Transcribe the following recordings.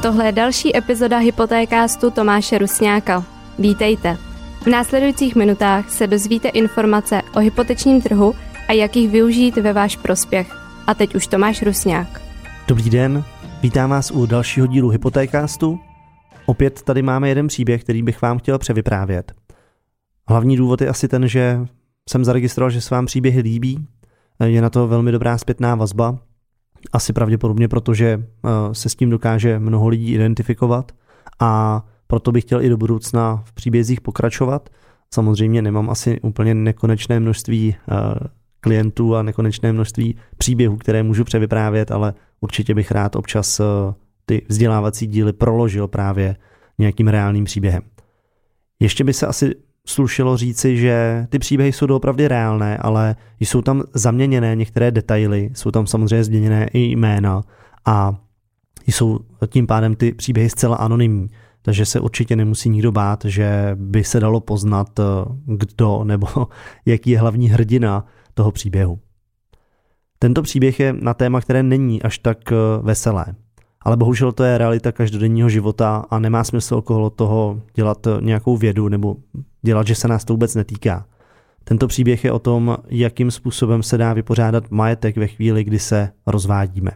Tohle je další epizoda Hypotékástu Tomáše Rusňáka. Vítejte. V následujících minutách se dozvíte informace o hypotečním trhu a jak jich využít ve váš prospěch. A teď už Tomáš Rusňák. Dobrý den, vítám vás u dalšího dílu Hypotékástu. Opět tady máme jeden příběh, který bych vám chtěl převyprávět. Hlavní důvod je asi ten, že jsem zaregistroval, že se vám příběhy líbí. Je na to velmi dobrá zpětná vazba. Asi pravděpodobně, protože se s tím dokáže mnoho lidí identifikovat a proto bych chtěl i do budoucna v příbězích pokračovat. Samozřejmě nemám asi úplně nekonečné množství klientů a nekonečné množství příběhů, které můžu převyprávět, ale určitě bych rád občas ty vzdělávací díly proložil právě nějakým reálným příběhem. Ještě by se asi slušelo říci, že ty příběhy jsou doopravdy reálné, ale jsou tam zaměněné některé detaily, jsou tam samozřejmě změněné i jména a jsou tím pádem ty příběhy zcela anonymní. Takže se určitě nemusí nikdo bát, že by se dalo poznat, kdo nebo jaký je hlavní hrdina toho příběhu. Tento příběh je na téma, které není až tak veselé. Ale bohužel to je realita každodenního života a nemá smysl okolo toho dělat nějakou vědu nebo dělat, že se nás to vůbec netýká. Tento příběh je o tom, jakým způsobem se dá vypořádat majetek ve chvíli, kdy se rozvádíme.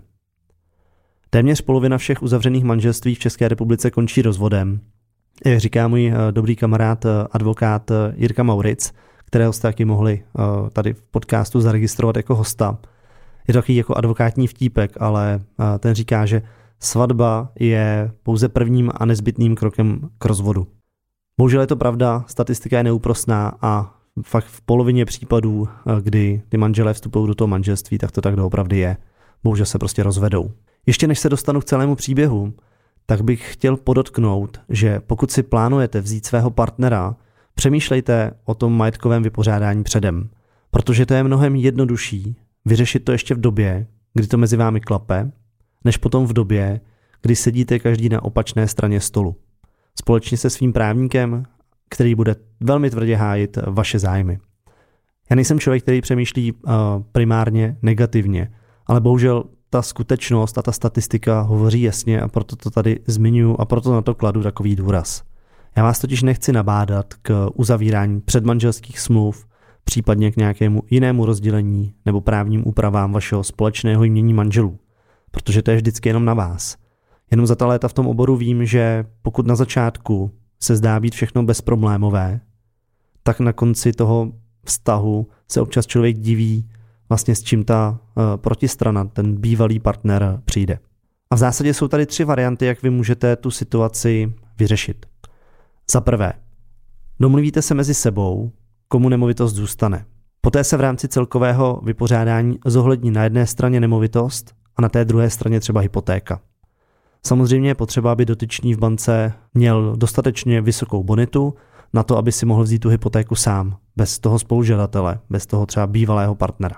Téměř polovina všech uzavřených manželství v České republice končí rozvodem. Jak říká můj dobrý kamarád advokát Jirka Mauric, kterého jste taky mohli tady v podcastu zaregistrovat jako hosta. Je to takový jako advokátní vtípek, ale ten říká, že svatba je pouze prvním a nezbytným krokem k rozvodu. Bohužel je to pravda, statistika je neúprosná a fakt v polovině případů, kdy ty manželé vstupují do toho manželství, tak to tak doopravdy je. Bohužel se prostě rozvedou. Ještě než se dostanu k celému příběhu, tak bych chtěl podotknout, že pokud si plánujete vzít svého partnera, přemýšlejte o tom majetkovém vypořádání předem, protože to je mnohem jednodušší vyřešit to ještě v době, kdy to mezi vámi klape, než potom v době, kdy sedíte každý na opačné straně stolu. Společně se svým právníkem, který bude velmi tvrdě hájit vaše zájmy. Já nejsem člověk, který přemýšlí primárně negativně, ale bohužel ta skutečnost a ta statistika hovoří jasně a proto to tady zmiňuji a proto na to kladu takový důraz. Já vás totiž nechci nabádat k uzavírání předmanželských smluv, případně k nějakému jinému rozdělení nebo právním úpravám vašeho společného jmění manželů, protože to je vždycky jenom na vás. Jenom za ta léta v tom oboru vím, že pokud na začátku se zdá být všechno bezproblémové, tak na konci toho vztahu se občas člověk diví, vlastně s čím ta protistrana, ten bývalý partner přijde. A v zásadě jsou tady 3 varianty, jak vy můžete tu situaci vyřešit. Za prvé, domluvíte se mezi sebou, komu nemovitost zůstane. Poté se v rámci celkového vypořádání zohlední na jedné straně nemovitost a na té druhé straně třeba hypotéka. Samozřejmě je potřeba, aby dotyčný v bance měl dostatečně vysokou bonitu na to, aby si mohl vzít tu hypotéku sám, bez toho spolužadatele, bez toho třeba bývalého partnera.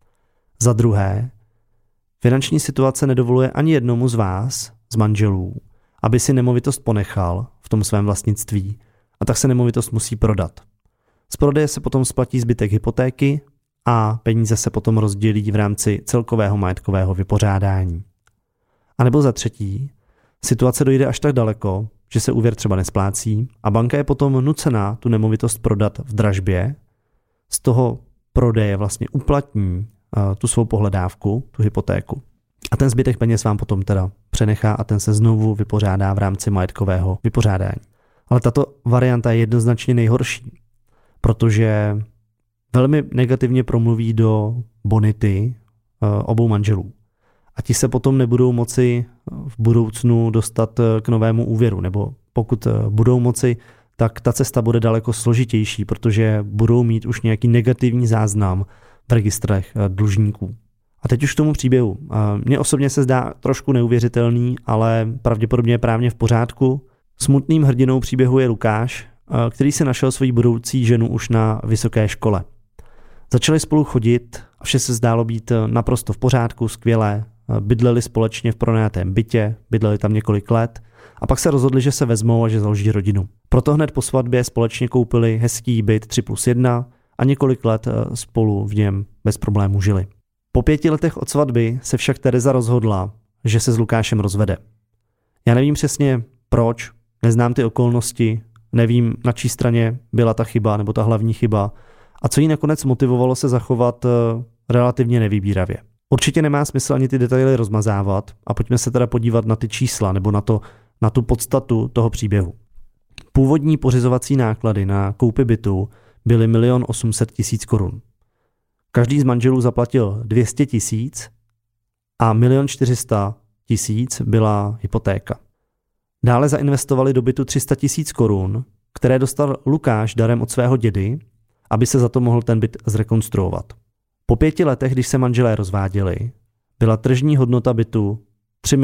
Za druhé, finanční situace nedovoluje ani jednomu z vás, z manželů, aby si nemovitost ponechal v tom svém vlastnictví a tak se nemovitost musí prodat. Z prodeje se potom splatí zbytek hypotéky a peníze se potom rozdělí v rámci celkového majetkového vypořádání. A nebo za třetí, situace dojde až tak daleko, že se úvěr třeba nesplácí a banka je potom nucená tu nemovitost prodat v dražbě, z toho prodeje vlastně uplatní tu svou pohledávku, tu hypotéku. A ten zbytek peněz vám potom teda přenechá a ten se znovu vypořádá v rámci majetkového vypořádání. Ale tato varianta je jednoznačně nejhorší, protože velmi negativně promluví do bonity obou manželů. A ti se potom nebudou moci v budoucnu dostat k novému úvěru, nebo pokud budou moci, tak ta cesta bude daleko složitější, protože budou mít už nějaký negativní záznam v registrech dlužníků. A teď už k tomu příběhu. Mně osobně se zdá trošku neuvěřitelný, ale pravděpodobně je právně v pořádku. Smutným hrdinou příběhu je Lukáš, který si našel svoji budoucí ženu už na vysoké škole. Začali spolu chodit a vše se zdálo být naprosto v pořádku, skvělé. Bydleli společně v pronajatém bytě, bydleli tam několik let a pak se rozhodli, že se vezmou a že založí rodinu. Proto hned po svatbě společně koupili hezký byt 3+1 a několik let spolu v něm bez problémů žili. Po 5 letech od svatby se však Tereza rozhodla, že se s Lukášem rozvede. Já nevím přesně proč, neznám ty okolnosti, nevím, na čí straně byla ta chyba nebo ta hlavní chyba a co jí nakonec motivovalo se zachovat relativně nevybíravě. Určitě nemá smysl ani ty detaily rozmazávat a pojďme se teda podívat na ty čísla nebo na tu podstatu toho příběhu. Původní pořizovací náklady na koupi bytu byly 1 800 000 korun. Každý z manželů zaplatil 200 000 a 1 400 000 byla hypotéka. Dále zainvestovali do bytu 300 000 korun, které dostal Lukáš darem od svého dědy, aby se za to mohl ten byt zrekonstruovat. Po 5 letech, když se manželé rozváděli, byla tržní hodnota bytu 3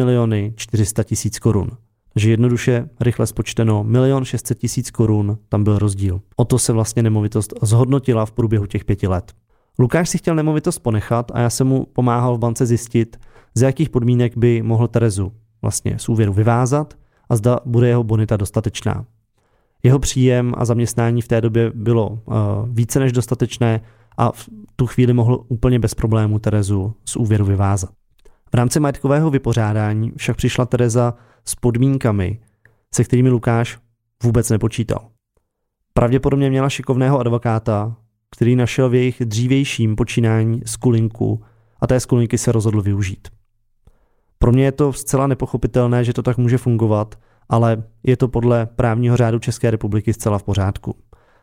400 000 korun. Takže jednoduše, rychle spočteno, 1 600 000 korun, tam byl rozdíl. O to se vlastně nemovitost zhodnotila v průběhu těch 5 let. Lukáš si chtěl nemovitost ponechat a já jsem mu pomáhal v bance zjistit, z jakých podmínek by mohl Terezu vlastně z úvěru vyvázat a zda bude jeho bonita dostatečná. Jeho příjem a zaměstnání v té době bylo více než dostatečné a v tu chvíli mohl úplně bez problémů Terezu z úvěru vyvázat. V rámci majetkového vypořádání však přišla Tereza s podmínkami, se kterými Lukáš vůbec nepočítal. Pravděpodobně měla šikovného advokáta, který našel v jejich dřívějším počínání skulinku a té skulinky se rozhodl využít. Pro mě je to zcela nepochopitelné, že to tak může fungovat, ale je to podle právního řádu České republiky zcela v pořádku.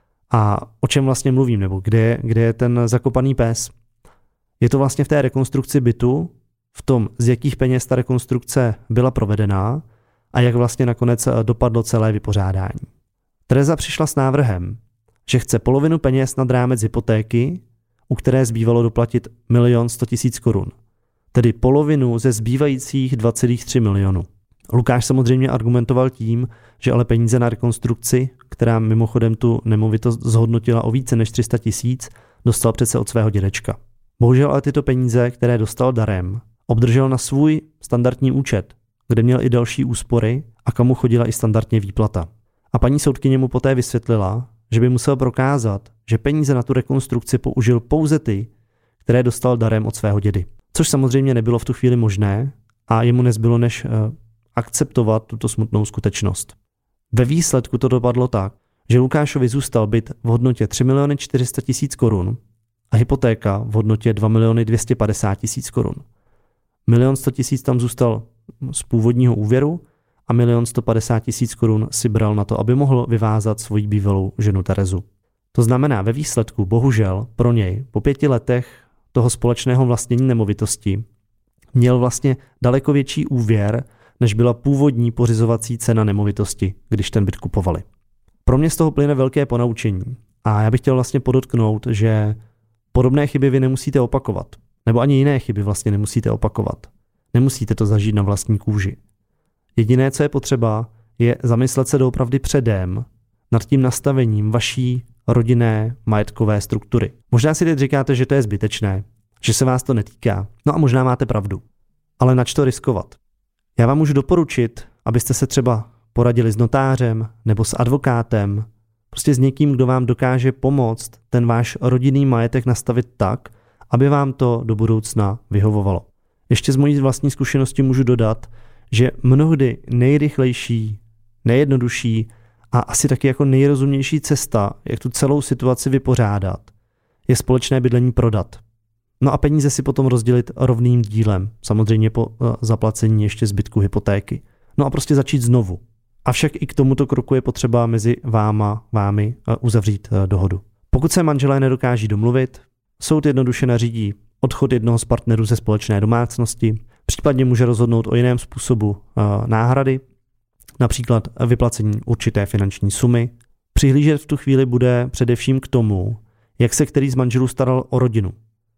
A o čem vlastně mluvím, nebo kde je ten zakopaný pes? Je to vlastně v té rekonstrukci bytu, v tom, z jakých peněz ta rekonstrukce byla provedená a jak vlastně nakonec dopadlo celé vypořádání. Tereza přišla s návrhem, že chce polovinu peněz nad rámec hypotéky, u které zbývalo doplatit 1 100 000 korun, tedy polovinu ze zbývajících 2,3 milionu. Lukáš samozřejmě argumentoval tím, že ale peníze na rekonstrukci, která mimochodem tu nemovitost zhodnotila o více než 300 000, dostal přece od svého dědečka. Bohužel ale tyto peníze, které dostal darem, obdržel na svůj standardní účet, kde měl i další úspory a kam mu chodila i standardně výplata. A paní soudkyně mu poté vysvětlila, že by musel prokázat, že peníze na tu rekonstrukci použil pouze ty, které dostal darem od svého dědy. Což samozřejmě nebylo v tu chvíli možné a jemu nezbylo než akceptovat tuto smutnou skutečnost. Ve výsledku to dopadlo tak, že Lukášovi zůstal byt v hodnotě 3 400 000 korun a hypotéka v hodnotě 2 250 000 korun. 1 100 000 tam zůstal z původního úvěru a 1 150 000 korun si bral na to, aby mohl vyvázat svoji bývalou ženu Terezu. To znamená, ve výsledku, bohužel, pro něj po 5 letech toho společného vlastnění nemovitosti měl vlastně daleko větší úvěr, než byla původní pořizovací cena nemovitosti, když ten byt kupovali. Pro mě z toho plyne velké ponaučení a já bych chtěl vlastně podotknout, že podobné chyby vy nemusíte opakovat, nebo ani jiné chyby vlastně nemusíte opakovat. Nemusíte to zažít na vlastní kůži. Jediné, co je potřeba, je zamyslet se doopravdy předem nad tím nastavením vaší rodinné majetkové struktury. Možná si teď říkáte, že to je zbytečné, že se vás to netýká, no a možná máte pravdu. Ale nač to riskovat? Já vám můžu doporučit, abyste se třeba poradili s notářem nebo s advokátem, prostě s někým, kdo vám dokáže pomoct ten váš rodinný majetek nastavit tak, aby vám to do budoucna vyhovovalo. Ještě z mojí vlastní zkušenosti můžu dodat, že mnohdy nejrychlejší, nejjednodušší a asi taky jako nejrozumnější cesta, jak tu celou situaci vypořádat, je společné bydlení prodat. No a peníze si potom rozdělit rovným dílem, samozřejmě po zaplacení ještě zbytku hypotéky. No a prostě začít znovu. Avšak i k tomuto kroku je potřeba mezi vámi uzavřít dohodu. Pokud se manželé nedokáží domluvit, soud jednoduše nařídí odchod jednoho z partnerů ze společné domácnosti, případně může rozhodnout o jiném způsobu náhrady, například vyplacení určité finanční sumy. Přihlížet v tu chvíli bude především k tomu, jak se který z manželů staral o rodinu,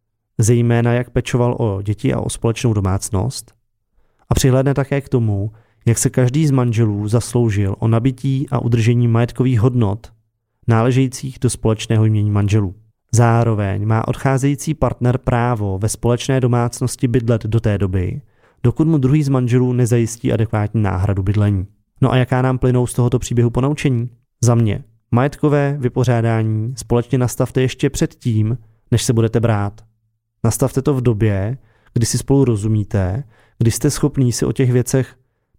zejména jak pečoval o děti a o společnou domácnost, a přihlédne také k tomu, jak se každý z manželů zasloužil o nabití a udržení majetkových hodnot náležejících do společného jmění manželů. Zároveň má odcházející partner právo ve společné domácnosti bydlet do té doby, dokud mu druhý z manželů nezajistí adekvátní náhradu bydlení. No a jaká nám plynou z tohoto příběhu ponaučení? Za mě, majetkové vypořádání společně nastavte ještě předtím, než se budete brát. Nastavte to v době, kdy si spolu rozumíte, kdy jste schopní si o těch věcech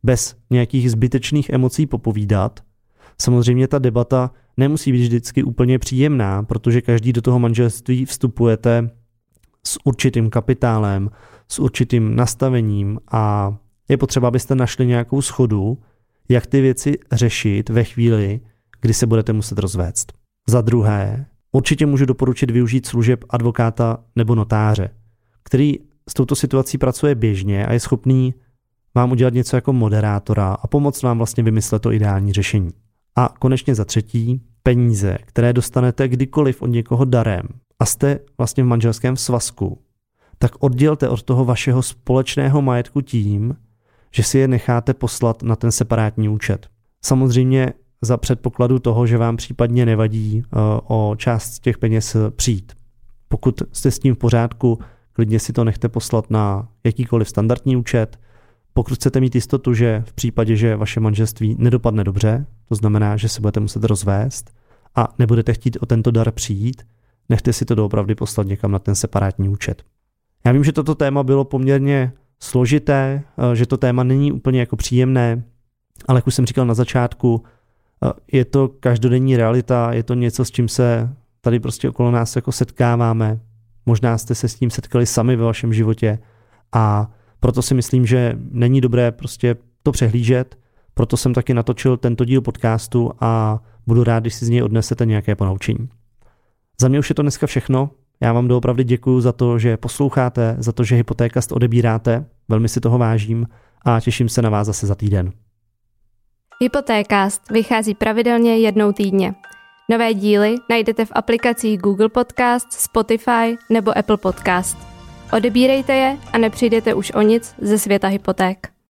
bez nějakých zbytečných emocí popovídat. Samozřejmě ta debata nemusí být vždycky úplně příjemná, protože každý do toho manželství vstupujete s určitým kapitálem, s určitým nastavením a je potřeba, abyste našli nějakou shodu, jak ty věci řešit ve chvíli, kdy se budete muset rozvést. Za druhé, určitě můžu doporučit využít služeb advokáta nebo notáře, který s touto situací pracuje běžně a je schopný vám udělat něco jako moderátora a pomoct vám vlastně vymyslet to ideální řešení. A konečně za třetí, peníze, které dostanete kdykoliv od někoho darem a jste vlastně v manželském svazku, tak oddělte od toho vašeho společného majetku tím, že si je necháte poslat na ten separátní účet. Samozřejmě za předpokladu toho, že vám případně nevadí o část těch peněz přijít. Pokud jste s tím v pořádku, klidně si to nechte poslat na jakýkoliv standardní účet. Pokud chcete mít jistotu, že v případě, že vaše manželství nedopadne dobře, to znamená, že se budete muset rozvést a nebudete chtít o tento dar přijít, nechte si to doopravdy poslat někam na ten separátní účet. Já vím, že toto téma bylo poměrně složité, že to téma není úplně jako příjemné, ale jak už jsem říkal na začátku, je to každodenní realita, je to něco, s čím se tady prostě okolo nás jako setkáváme. Možná jste se s tím setkali sami ve vašem životě a proto si myslím, že není dobré prostě to přehlížet, proto jsem taky natočil tento díl podcastu a budu rád, když si z něj odnesete nějaké ponaučení. Za mě už je to dneska všechno. Já vám doopravdy děkuju za to, že posloucháte, za to, že Hypotékast odebíráte, velmi si toho vážím a těším se na vás zase za týden. Hypotékast vychází pravidelně jednou týdně. Nové díly najdete v aplikacích Google Podcast, Spotify nebo Apple Podcast. Odebírejte je a nepřijdete už o nic ze světa hypoték.